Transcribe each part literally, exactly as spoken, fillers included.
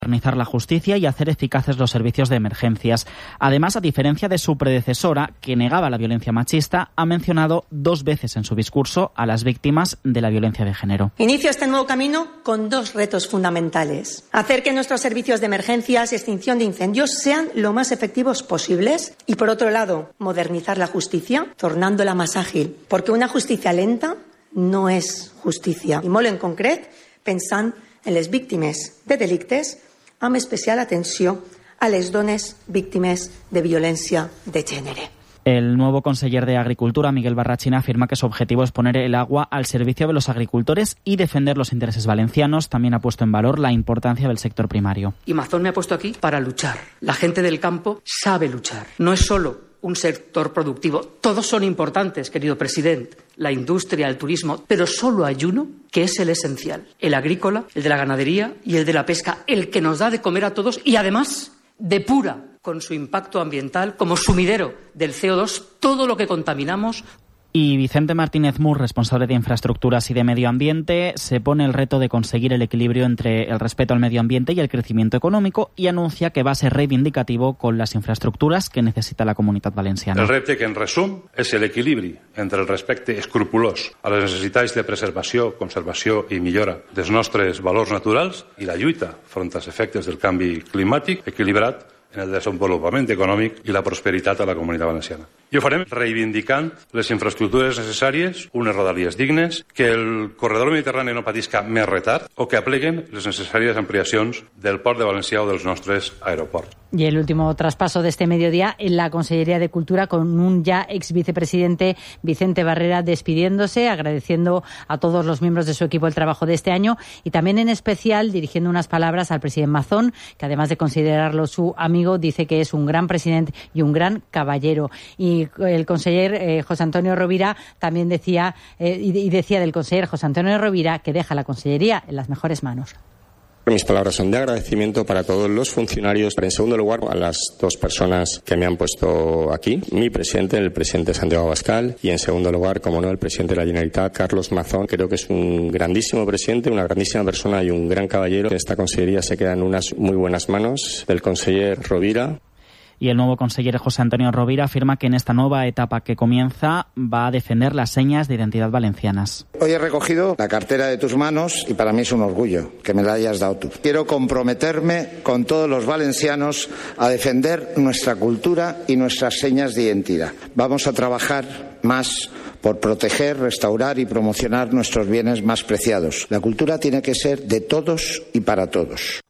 modernizar la justicia y hacer eficaces los servicios de emergencias. Además, a diferencia de su predecesora, que negaba la violencia machista, ha mencionado dos veces en su discurso a las víctimas de la violencia de género. Inicio este nuevo camino con dos retos fundamentales. Hacer que nuestros servicios de emergencias y extinción de incendios sean lo más efectivos posibles y, por otro lado, modernizar la justicia, tornándola más ágil. Porque una justicia lenta no és justícia. I molt en concret, pensant en les víctimes de delictes, amb especial atenció a les dones víctimes de violència de gènere. El nuevo conseller de Agricultura, Miguel Barrachina, afirma que su objetivo es poner el agua al servicio de los agricultores y defender los intereses valencianos. También ha puesto en valor la importancia del sector primario. Y Mazón me ha puesto aquí para luchar. La gente del campo sabe luchar. No es solo un sector productivo. Todos son importantes, querido presidente. La industria, el turismo, pero solo hay uno que es el esencial. El agrícola, el de la ganadería y el de la pesca. El que nos da de comer a todos y además depura con su impacto ambiental como sumidero del C O dos todo lo que contaminamos. Y Vicente Martínez Mur, responsable de Infraestructuras y de Medio Ambiente, se pone el reto de conseguir el equilibrio entre el respeto al medio ambiente y el crecimiento económico y anuncia que va a ser reivindicativo con las infraestructuras que necesita la Comunitat Valenciana. El repte que en resum és l'equilibri entre el respecte escrupulós a les necessitats de preservació, conservació i millora dels nostres valors naturals i la lluita front als efectes del canvi climàtic equilibrat en el desenvolupament econòmic i la prosperitat a la Comunitat Valenciana. I ho farem reivindicant les infraestructures necessàries, unes rodalies dignes, que el corredor mediterrani no patisca més retard o que apleguen les necessàries ampliacions del Port de Valencià o dels nostres aeroports. Y el último traspaso de este mediodía en la Consellería de Cultura con un ya ex vicepresidente Vicente Barrera despidiéndose, agradeciendo a todos los miembros de su equipo el trabajo de este año y también en especial dirigiendo unas palabras al presidente Mazón, que además de considerarlo su amigo, dice que es un gran presidente y un gran caballero. Y el conseller eh, José Antonio Rovira también decía, eh, y decía del conseller José Antonio Rovira que deja la consellería en las mejores manos. Mis palabras son de agradecimiento para todos los funcionarios, pero en segundo lugar a las dos personas que me han puesto aquí, mi presidente, el presidente Santiago Abascal, y en segundo lugar, como no, el presidente de la Generalitat, Carlos Mazón. Creo que es un grandísimo presidente, una grandísima persona y un gran caballero. Esta consellería se queda en unas muy buenas manos del conseller Rovira. Y el nuevo consejero José Antonio Rovira afirma que en esta nueva etapa que comienza va a defender las señas de identidad valencianas. Hoy he recogido la cartera de tus manos y para mí es un orgullo que me la hayas dado tú. Quiero comprometerme con todos los valencianos a defender nuestra cultura y nuestras señas de identidad. Vamos a trabajar más por proteger, restaurar y promocionar nuestros bienes más preciados. La cultura tiene que ser de todos y para todos.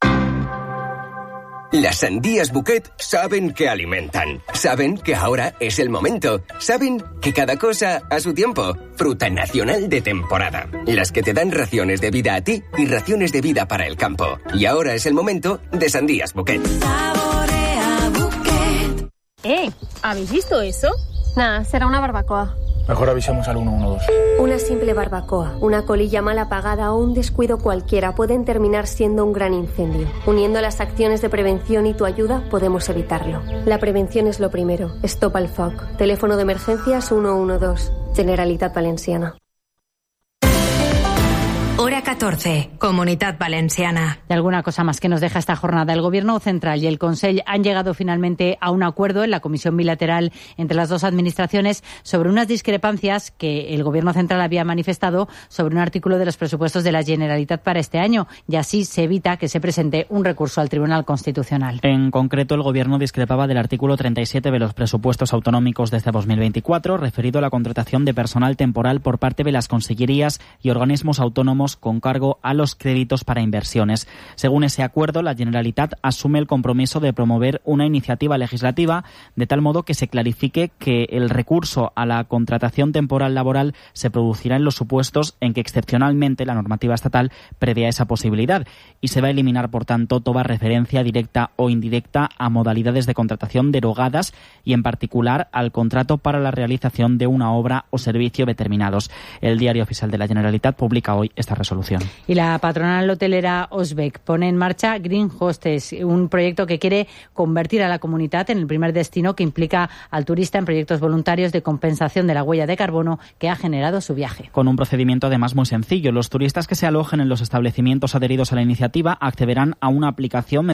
Las sandías Bouquet saben que alimentan, saben que ahora es el momento, saben que cada cosa a su tiempo. Fruta nacional de temporada, las que te dan raciones de vida a ti y raciones de vida para el campo. Y ahora es el momento de sandías Bouquet. Saborea Bouquet. Eh, ¿habéis visto eso? Nada, será una barbacoa. Mejor avisemos al uno uno dos. Una simple barbacoa, una colilla mal apagada o un descuido cualquiera pueden terminar siendo un gran incendio. Uniendo las acciones de prevención y tu ayuda podemos evitarlo. La prevención es lo primero. Stop al foc. Teléfono de emergencias uno uno dos. Generalitat Valenciana. Hora catorce, Comunitat Valenciana. Y alguna cosa más que nos deja esta jornada. El Gobierno Central y el Consell han llegado finalmente a un acuerdo en la comisión bilateral entre las dos administraciones sobre unas discrepancias que el Gobierno Central había manifestado sobre un artículo de los presupuestos de la Generalitat para este año, y así se evita que se presente un recurso al Tribunal Constitucional. En concreto, el Gobierno discrepaba del artículo treinta y siete de los presupuestos autonómicos de este dos mil veinticuatro, referido a la contratación de personal temporal por parte de las consellerías y organismos autónomos con cargo a los créditos para inversiones. Según ese acuerdo, la Generalitat asume el compromiso de promover una iniciativa legislativa de tal modo que se clarifique que el recurso a la contratación temporal laboral se producirá en los supuestos en que excepcionalmente la normativa estatal prevea esa posibilidad y se va a eliminar, por tanto, toda referencia directa o indirecta a modalidades de contratación derogadas y, en particular, al contrato para la realización de una obra o servicio determinados. El Diario Oficial de la Generalitat publica hoy esta esta resolución. Y la patronal hotelera Osbeck pone en marcha Green Hostess, un proyecto que quiere convertir a la comunidad en el primer destino que implica al turista en proyectos voluntarios de compensación de la huella de carbono que ha generado su viaje. Con un procedimiento además muy sencillo, los turistas que se alojen en los establecimientos adheridos a la iniciativa accederán a una aplicación